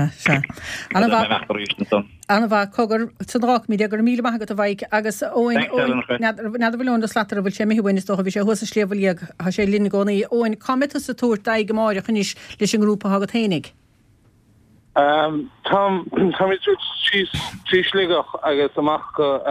Anna bha cogur sanrách mí gur míle maigad a bhaig agus óin bhfuil de slatar bhfuil sé mihhain is bhí sé thusa sléomhíag a sé lína gcónaí óin cometa sa túir daig go máire chunis leis an grúpa agad hénig. Tá trísligach agus amach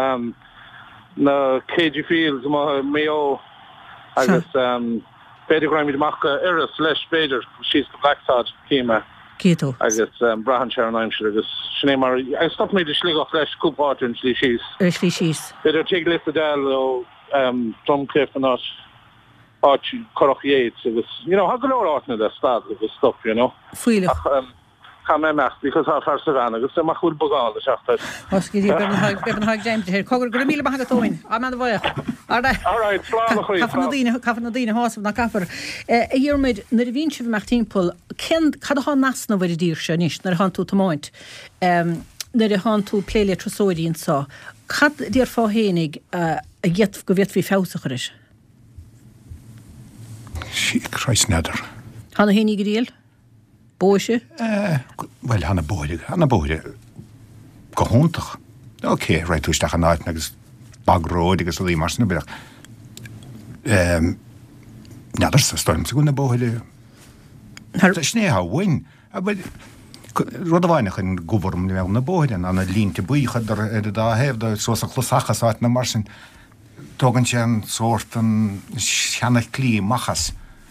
na KG Fields Mayo agus beidir raimid amach iris leis beidir she's the Blacksod Kima Keto agus Brahan Sharon Aimshire agus Shnemar I stop me the sligach leis cúpáte in Slí Shees beidir take list adel o Drumcliff and not Corach Yates agus how go átna the stad agus stuff Fuilech Chamach because ha far savannah agus sem machúl bogáil seachtar. Osci Bebenhaig James here. Cogur go míle bag atóin. A man bhaich. All right, Cafan Nadine House na Cafar. Iormid na bhín sibh meach timppul cad há nasna bhar dír se níos nar han tú tamáint. Nar han tú pléile trosóirín sa. Cad dír fá hénig a ghet go bhéit hí fésachar is? Sí, Christ nether. Hanna hénig gríal? Bóise? Well, hanna bóide go húntach. Ok, right úisteach an náit agus bagróid agus a lí marsna byrach. Nadar sa storm sa gúna bóide. Sné ha win. Rud a bhainach yn gwfwrm ni mewn na bóide anna línti bwychad ar da hef da sosa chlosachas áit na marsin togan sian sort an sianach clí machas.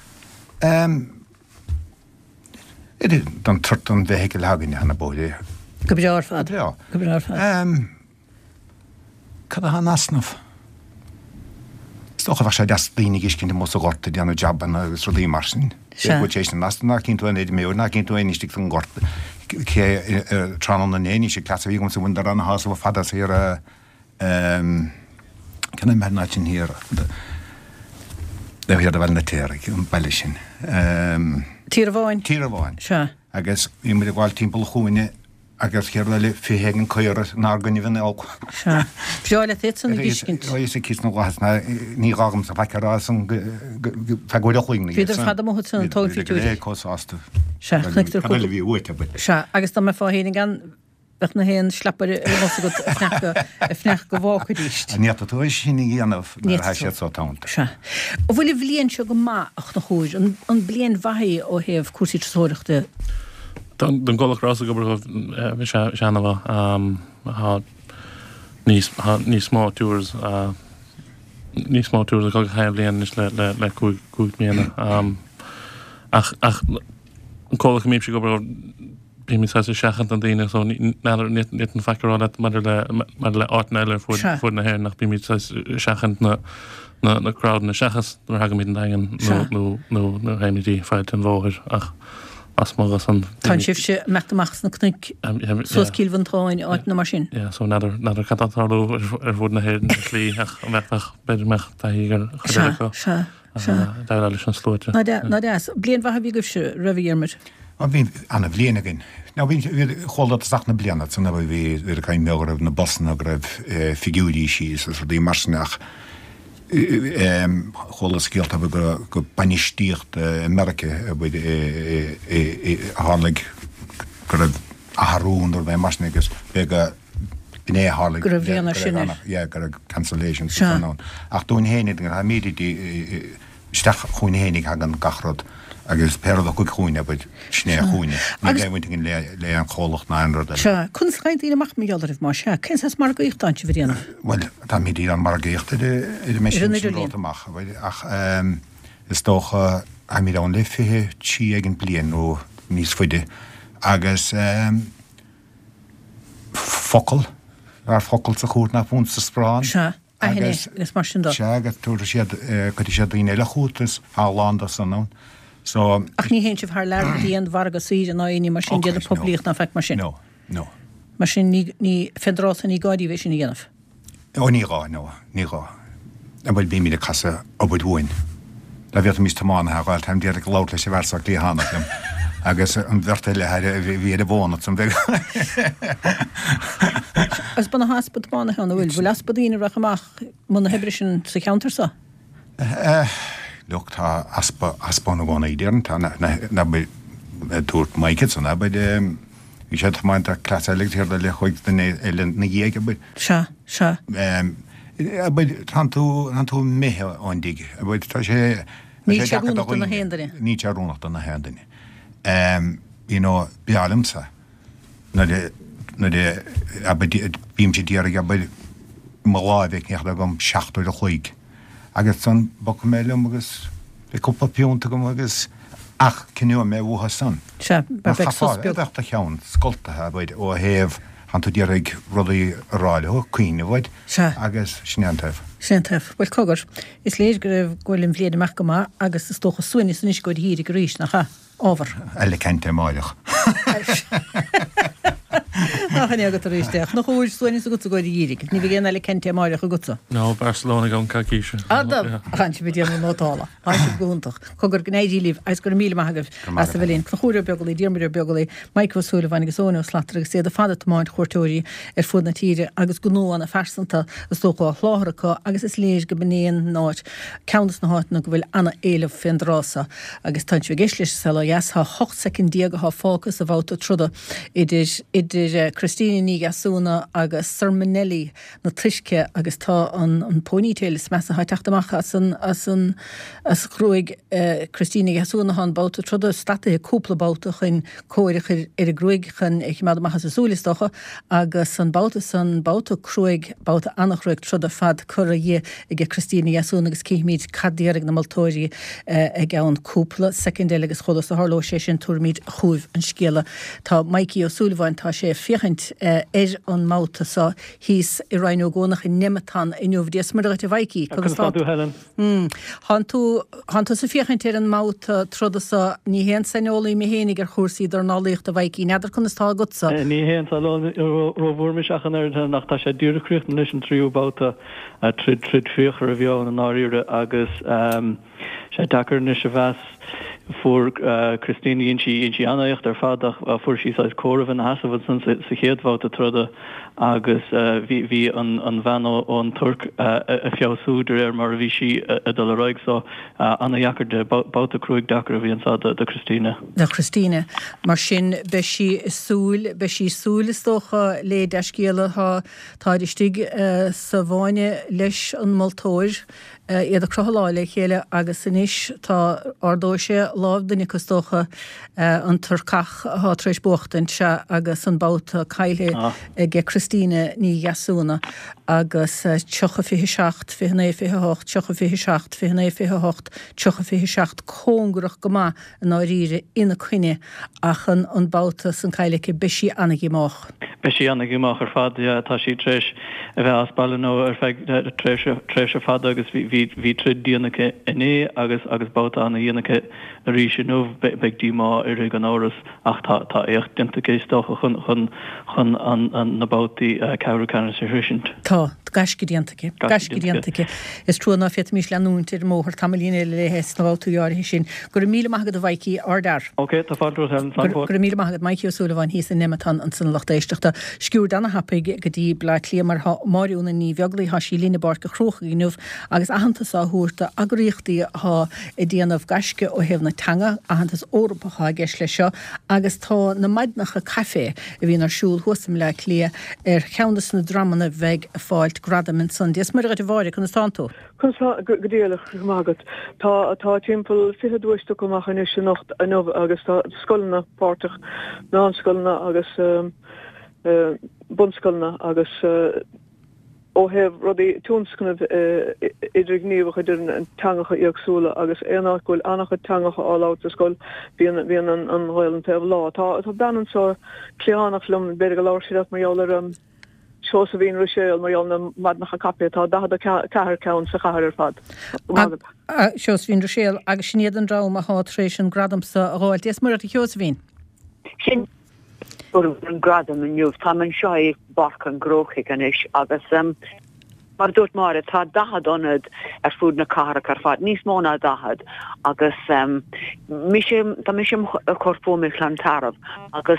Ydy, dan trwrton vehegel hagin hanna bóide. Gybjar fad. Ja. Gybjar fad. Cada ha nasnaf. Stocha fach das línig iskin de mos gorte di anna jabban agus rodí marsin. Ego chasing nasna kintu en edi meur na kintu en istik von gorte. Ke tranon en eni sig klassa vigum som under anna has of fadas hier kan en mernachin hier. Det hade väl neterik om ballishin. Tíravain. Sure. Agus í mir gáil timppel chuine agus cheirle fihegen coir nágan íhan ág. Sure. Bjáile þitsan gískint. Is kis nó hasna ní gagam sa fakara san fagóide chuing. Viidir fada mo hutsan tol fiú. Cosásta. Sure. Nektar chu. Vi uite bit. Sure. Agus tá me fá hénig gan bet na hen slappar mos go fnach go vákudíst. Níta tú sinnig íanamh na sé so tánta. Sure. Og bhfuil bblion se go máach na chúis an blion bhaí ó heh cuasí sóireachta. Den golach rasa go seanamh níos smá túrs níos smá túrs a go chaimh blion is le cúig miana. Ach an golach míb se go Bimi sa sechan an dine so net an fakar dat mar le áneile fu na her nach bimi sechan na crowd na sechas er ha mit dagen no heimidí feit an bóir ach as mar an Tá sif se meachtas na knig sos kilvanráin áit na marsin. Ja so nader katarú fu na her lí ach meach beidir mecht higar da lei an slóte. Na blian war vi gofse raviirmer. Bhín anna bblianagin. Ná bhín cholat sach na blianana san bhí cain megrah na bosna a raibh figiúí síos as dí marsnach cholas céalt a go banistíocht America a bhid hálaigh go raibh aharún or bheith marsnagus be go bné hálaigh go raibh bhíanana sinna. Ja, go raibh cancellation san ach dún hénig a médí steach chuin hénig hagan gachrod agus perad go chuine bud sné chuine. Ní gaimhain le an cholacht na anrad. Se chun schaint ína mach míallarh má se. Cén as mar go íochtáint bhíanana? Well, tá mídí an mar géochtta de me rótamach ach is tócha a mí an le fithe tí agin blian ó níos fuide agus focail ar focail sa chuút na pún sa sprán. Se agus mar sin dá. Se agus túair siad go sé daoine le chuútas á lánda san ná. So ach ní hén sibh th leir díon bharga sír an áí mar sin déad a poblíocht na feic mar sin. No. Mar sin ní fedrása ní gáidí bhééis sin dhéanamh. Ó nírá a bhfuil bí mí de casa a bud bhin. Le bhéad mís tamána gáil taim déad go láir lei sé bhesach lí hána agus an bhirta le bhí a bhna san bheith. As banna háspad mána hena bhfuil aspadíine rachaach muna hebrisin sa counter sa? Look, tá aspa na gona idirn, tá na dúirt maikid san, bud i sé máint a clasáleg tíir le chuig na dhéige bud. Se. Bud tan tú méthe áindig, bud tá sé ní tearúnachta na héandaine. Ní tearúnachta na héandaine. Bealimsa, na na de bím sé díar a máláheh neach le gom 16 a chuig. Agus san bo méile agus le cúpla piúnta go agus ach cinú mé bhtha san. Chaachta cheann scoltathe bid ó héamh han tú díarigh rudaí ráile ó cuioine bhaid agus sneantaibh. Sintef, well cogur, is léir go raibh ghfuilin bhléad amach go má agus is tócha suine san is go híri go ríis nach cha. Over. Eile cente máileach. Nachchan agad a ríisteach. Nach úr suine sa gutsa goid dírig. Ní bhí eile cente máileach a gutsa. No, Barcelona gan caíise. Adam, chan si bhí nótála. Chan si gúntach. Cogur gnéidí líf, ais gur míle maithagah as a bhilín. Chlachúra begaí, díirmir begaí, Michael Sullivan agus óna slatar agus séad a fada tomáid chuirtóirí fud na tíre agus gnóan a fersanta a stócha chláthracha agus is léis go benéon náid ceannas na háitna go bhfuil anna éileh findrása agus tant bh geislis sela yes ha 8 second diaga ha focus a bhauta truda idir Christine ní gasúna agus Sermonelli na tuisce agus tá an ponytail mes a haiteachtamach as cruig Christine gasúna han bauta truda stata cúpla bauta chun cóirich ar a grúig chun ich mead amachchas a súlistocha agus an bauta cruig bauta annachruig truda fad cura dhé ige Christine gasúna agus cíimiid cadíarag na maltóirí ag an cúpla secondéil agus chodas a harló sé sin túrmíid chuúh an scéala. Tá Mikey O'Sullivan tá sé fichint an máta sa hís I reinú gónach in nematán inniuh díos mar a bhaiki. Agus táú Helen. Han tú sa fichint an máta troda sa ní hen sanolaí mé hénig ar chósaí ar nálaíocht a bhaiki neidir chun is tá gutsa. Ní hen rohúrmi seachan nach tá sé dúracrúcht na sin tríú báta trid fiochar a bheán an áíre agus sé dachar na se bheas voor Christine inchi anacht ar fadach voor si sais chorh an hasaf san sa héadhá a trode agus vi an vanno an Turk a fiásúder mar vi si a dal roig so anna jacker de bouta cruig dakar vi an sa de Christine. De Christine mar sin be si súlistocha le deiscéala ha táiristig sa bháine leis an maltóir iad a crochaláile chéile agus inis tá ardóise láb duine costócha an turcach há treis bochtain se agus an bauta caile ge Christine ní gasúna agus 26 29 26 29 26 cóngrach go má an áíre ina chuine ach an bauta san caile beisi annigí mách. Beisi annigí mách ar fad tá sí treis a bheith asballanó ar feig treis a fad agus hí trid díanacha iné agus bauta anna díanacha a ríise nóh beag díá ar an áras ach tá éocht dinta céistecha chun an na bátaí ceú canna sa hrisint. Tá gascidíantacha. Is trúna fiat mís leúntir móthir tamlíine le hes na bátaúáir sin gur míle maigad a bhaiki ardar. Ok, tá fáú gur míle maigad Mikey O'Sullivan hí san nematán an san lechtéisteachta sciúr dana hapaig go dtí bla cléamar máúna ní bheaglaí ha sí lína bar go chrocha í nuh agus ahananta á thuúirta agraíochtaí ha I díanamh gasce ó hebh na tanga ahantas Orpacha geis lei seo agus tá na maidnacha cafe a bhíon arsúl thuasam le clia ar cheannas na dramana bheith a fáilt gradam san díos mar a bhhair chun táú. Chun godéalach mágad tá timppel fiúiste goach in sin nacht a nóh agus tá scoilna pátach ná scoilna agus bunscoilna agus ó heh rudí túnscnah idir gníomh idir an tangacha íagsúla agus éanachhfuil annacha tangacha áláta scoil bhíon an roiil an lá. Tá bean só cléánach lum beidir go láir siad marall seo sa bhíon ruisiil marall na madnacha capé tá dahad cethir cen sa chahar fad. Seos bhíon ruisiil agus sníad an rám a hátrééis an gradamsa a gháil déas mar a cheos bhín. An gradam an nniuh tá an seo barc an grochaigh an is agus mar dúirt mar tá dahad anad ar fud na cara ar fad níos móna dahad agus tá mis sem corpómich an tarab agus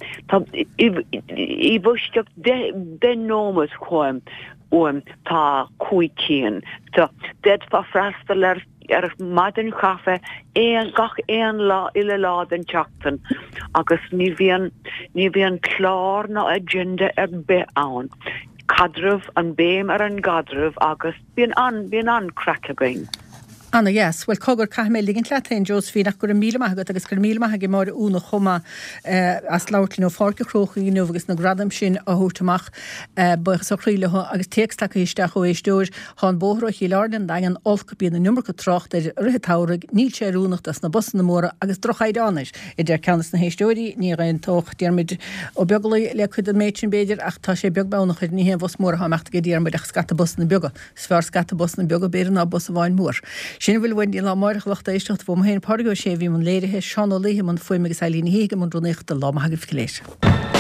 I bhuisteach den nómas chuim tá cuicían tá dead fa freistal ar maidin chafe gach lá ile lá den teachtan agus ní bhíon chlár na agenda ar be ann. Cadrih an béim ar an gadrih agus bíon an crack again. Anna, yes, well cogur caimeligin cletain Josephine ac gur míle maigad agus gur míle maigad mar úna chuma as lautlin ó fáce crochaí nó agus na gradam sin a hútamach buchas a chríileho agus teextach isteach ó éisdúir hán bóthra í ládan dagan olca bíad na numar go trocht ar rithtáireg níl sé rúnacht as na busan na móra agus drochaidánais I der ceannas na héistóirí ní raon tóch dearmid ó beaglaí le chud an méidsin béidir ach tá sé beagbánach chuir ní héan bhs móra hameachta go dearmid ach scata busan na beaga sfear scata busan na beaga béidir ná bus a bháin mór. Sin bhfuil bhain díl máireach lecht éistecht bh héin pargó sé bhí man léirithe seán ó léthe man foiime agus elína híige man dronécht a lámathagah léis.